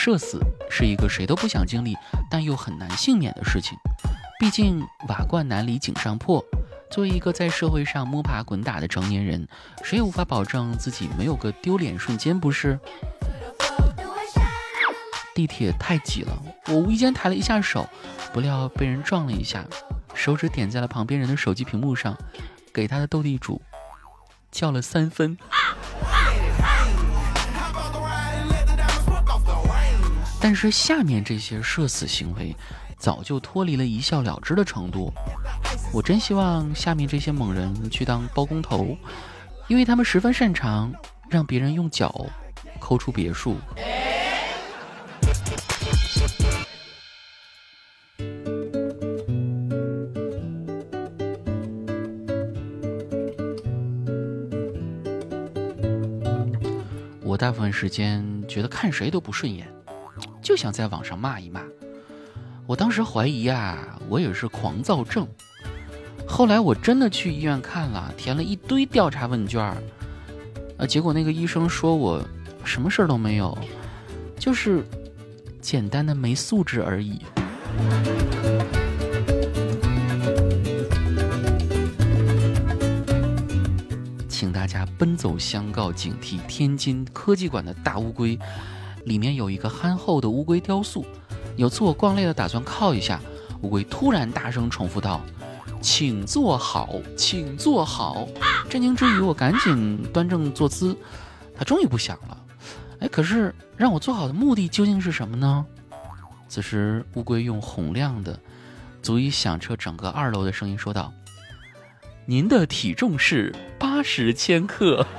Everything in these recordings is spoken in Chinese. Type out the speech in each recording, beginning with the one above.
社死是一个谁都不想经历但又很难幸免的事情，毕竟瓦罐难离井上破，作为一个在社会上摸爬滚打的成年人，谁也无法保证自己没有个丢脸瞬间，不是？地铁太挤了，我无意间抬了一下手，不料被人撞了一下，手指点在了旁边人的手机屏幕上，给他的斗地主叫了3分。但是下面这些社死行为早就脱离了一笑了之的程度，我真希望下面这些猛人去当包工头，因为他们十分擅长让别人用脚抠出别墅。我大部分时间觉得看谁都不顺眼，就想在网上骂一骂。我当时怀疑我也是狂躁症。后来我真的去医院看了，填了一堆调查问卷，结果那个医生说我什么事儿都没有，就是简单的没素质而已。请大家奔走相告，警惕天津科技馆的大乌龟，里面有一个憨厚的乌龟雕塑。有次我逛累了打算靠一下，乌龟突然大声重复道：请坐好，请坐好。震惊之余我赶紧端正坐姿，它终于不响了。可是让我坐好的目的究竟是什么呢？此时乌龟用洪亮的足以响彻整个2楼的声音说道：您的体重是80千克。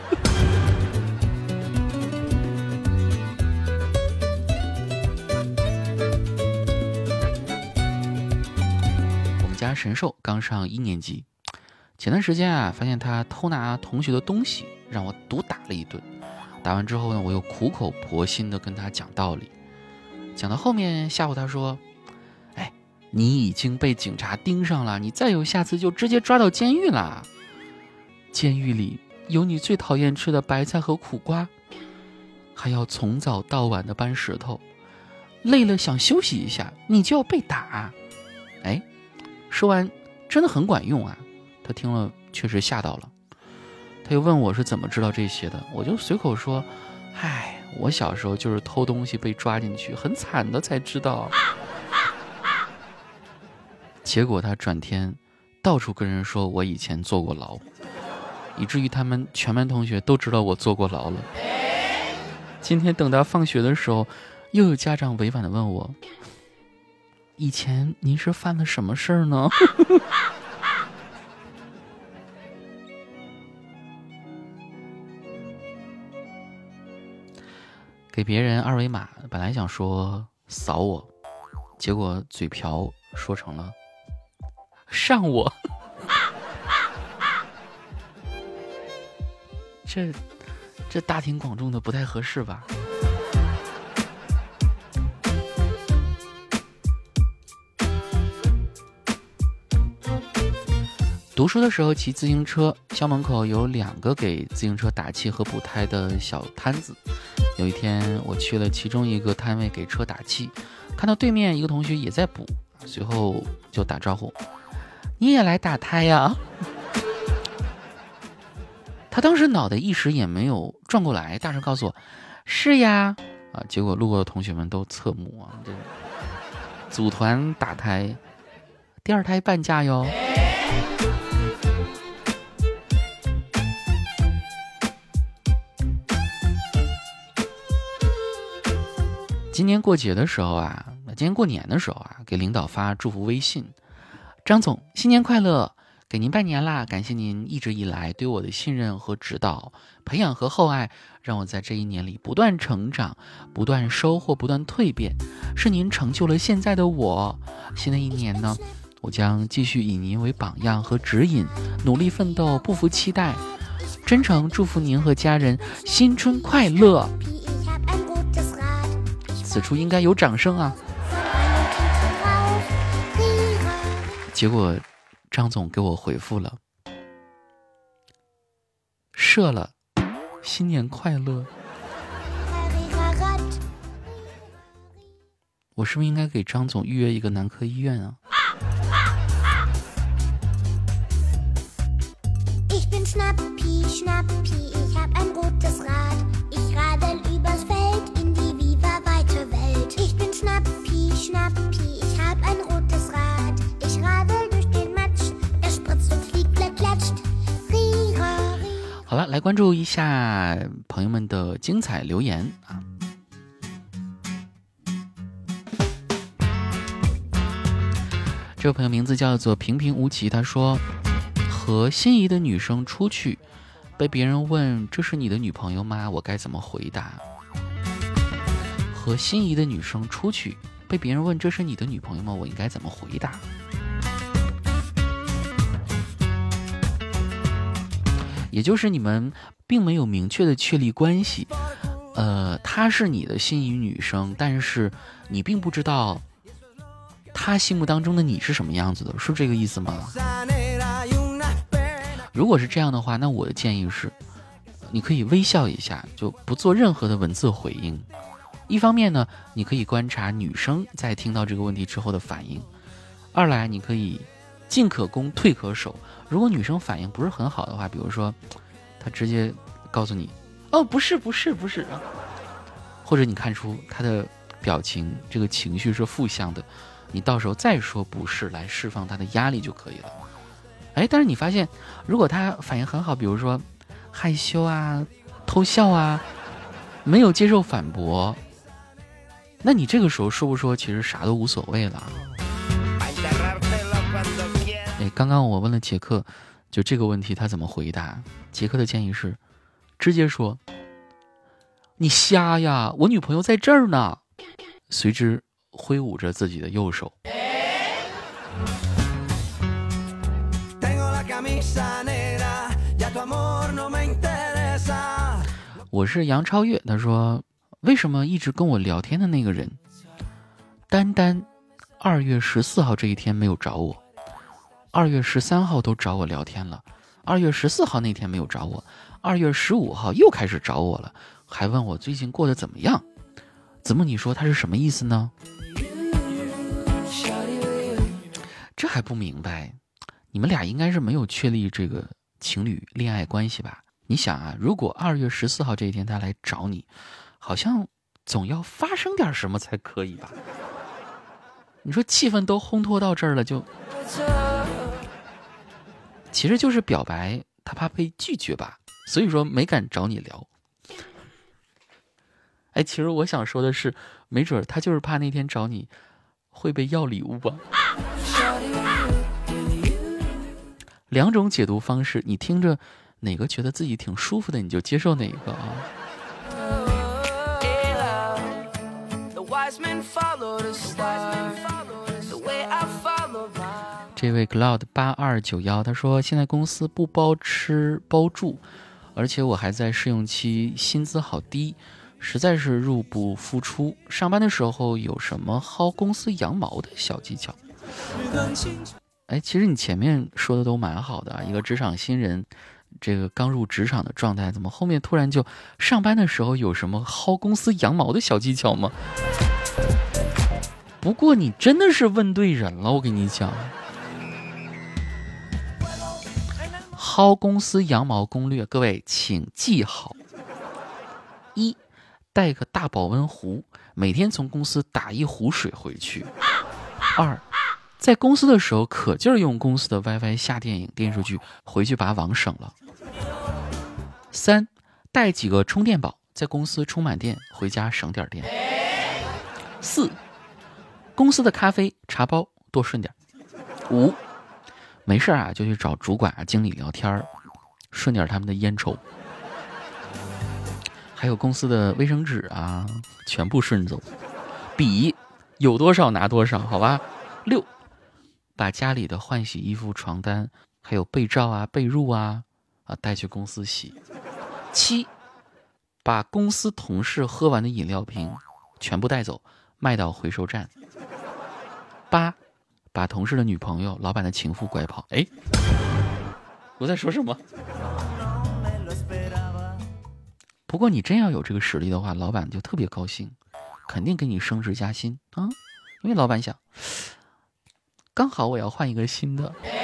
我们家神兽刚上1年级，前段时间发现他偷拿同学的东西，让我毒打了一顿。打完之后呢，我又苦口婆心地跟他讲道理，讲到后面吓唬他说：你已经被警察盯上了，你再有下次就直接抓到监狱了。监狱里有你最讨厌吃的白菜和苦瓜，还要从早到晚的搬石头，累了想休息一下，你就要被打。说完真的很管用啊，他听了确实吓到了。他又问我是怎么知道这些的，我就随口说：我小时候就是偷东西被抓进去，很惨的才知道。结果他转天到处跟人说我以前坐过牢，以至于他们全班同学都知道我坐过牢了。今天等他放学的时候，又有家长委婉地问我：以前您是犯了什么事儿呢？给别人2维码，本来想说扫我，结果嘴瓢说成了上我。这大庭广众的不太合适吧？读书的时候骑自行车，校门口有2个给自行车打气和补胎的小摊子。有一天我去了其中一个摊位给车打气，看到对面一个同学也在补，随后就打招呼：你也来打胎呀？他当时脑袋一时也没有转过来，大声告诉我：是呀。结果路过的同学们都侧目这组团打胎，第2胎半价哟。今年过节的时候今年过年的时候给领导发祝福微信：张总新年快乐，给您拜年啦，感谢您一直以来对我的信任和指导，培养和厚爱，让我在这1年里不断成长，不断收获，不断蜕变，是您成就了现在的我。新的1年呢，我将继续以您为榜样和指引，努力奋斗，不负期待，真诚祝福您和家人新春快乐。此处应该有掌声啊！结果张总给我回复了：射了，新年快乐。 我是不是应该给张总预约一个男科医院啊 ？Ich bin Schnappi, Schnappi, ich hab ein rotes Rad. Ich radel übers Feld in die Viva weite Welt. Ich bin Schnappi, Schnappi, ich hab ein rotes Rad. Ich radel durch den Matsch, er spritzt und fliegt, klatscht. 好了，来关注一下朋友们的精彩留言啊。这位朋友名字叫做平平无奇，他说和心仪的女生出去，被别人问这是你的女朋友吗？我该怎么回答？和心仪的女生出去，被别人问这是你的女朋友吗？我应该怎么回答？也就是你们并没有明确的确立关系，她是你的心仪女生，但是你并不知道她心目当中的你是什么样子的，是这个意思吗？如果是这样的话，那我的建议是，你可以微笑一下，就不做任何的文字回应。一方面呢，你可以观察女生在听到这个问题之后的反应；二来，你可以进可攻，退可守。如果女生反应不是很好的话，比如说她直接告诉你哦不是，或者你看出她的表情这个情绪是负向的，你到时候再说不是，来释放她的压力就可以了。但是你发现如果她反应很好，比如说害羞啊、偷笑啊，没有接受反驳，那你这个时候说不说其实啥都无所谓了。刚刚我问了杰克就这个问题他怎么回答，杰克的建议是直接说你瞎呀，我女朋友在这儿呢，随之挥舞着自己的右手。我是杨超越，他说为什么一直跟我聊天的那个人单单2月14号这一天没有找我，2月13号都找我聊天了，2月14号那天没有找我，2月15号又开始找我了，还问我最近过得怎么样。子木，你说他是什么意思呢？这还不明白，你们俩应该是没有确立这个情侣恋爱关系吧？你想啊，如果2月14号这一天他来找你，好像总要发生点什么才可以吧？你说气氛都烘托到这儿了，就其实就是表白，他怕被拒绝吧，所以说没敢找你聊。其实我想说的是，没准他就是怕那天找你会被要礼物吧。两种解读方式，你听着哪个觉得自己挺舒服的，你就接受哪个啊。这位 Cloud8291 他说现在公司不包吃包住，而且我还在试用期，薪资好低，实在是入不敷出。上班的时候有什么薅公司羊毛的小技巧？其实你前面说的都蛮好的啊，一个职场新人，这个刚入职场的状态，怎么后面突然就上班的时候有什么薅公司羊毛的小技巧吗？不过你真的是问对人了，我跟你讲，薅公司羊毛攻略，各位请记好：一，带个大保温壶，每天从公司打1壶水回去；二，在公司的时候可劲儿用公司的 WiFi 下电影电视剧，回去把网省了；三，带几个充电宝，在公司充满电，回家省点电；四，公司的咖啡茶包多顺点；五，没事啊就去找主管经理聊天，顺点他们的烟抽；还有公司的卫生纸啊全部顺走，笔有多少拿多少，好吧。六，把家里的换洗衣服、床单还有被罩啊被褥啊带去公司洗。七，把公司同事喝完的饮料瓶全部带走，卖到回收站。八，把同事的女朋友、老板的情妇拐跑。我在说什么？不过你真要有这个实力的话，老板就特别高兴， 肯定给你升职加薪啊，因为老板想，刚好我要换一个新的。